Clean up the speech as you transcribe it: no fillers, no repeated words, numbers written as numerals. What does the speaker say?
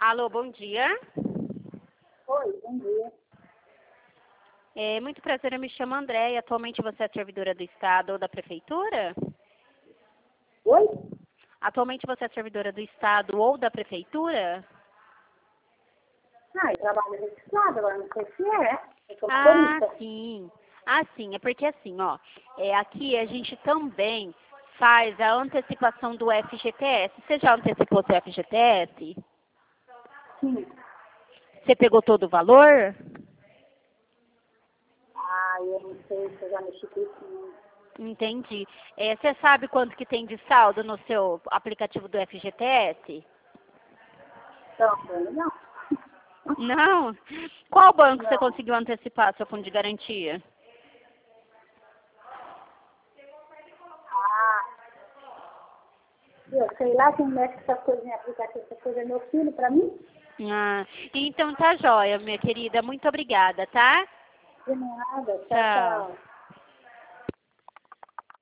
Alô, bom dia. Oi, bom dia. Muito prazer, eu me chamo André e atualmente você é servidora do Estado ou da Prefeitura? Oi? Atualmente você é servidora do Estado ou da Prefeitura? Eu trabalho registrado, agora não sei se é. Eu sou Ah, motorista. sim. Ah, sim, é porque assim, ó, aqui a gente também faz a antecipação do FGTS. Você já antecipou seu FGTS? Sim. Você pegou todo o valor? Eu não sei se eu já mexi com isso. Não. Entendi. Você sabe quanto que tem de saldo no seu aplicativo do FGTS? Então, não. Não? Qual banco você Não. conseguiu antecipar seu fundo de garantia? Ah, eu sei lá quem mexe com essas coisas em aplicativo, essas coisas é meu filho pra mim. Ah, então tá jóia, minha querida. Muito obrigada, tá? De nada. Tchau, Tchau. tchau.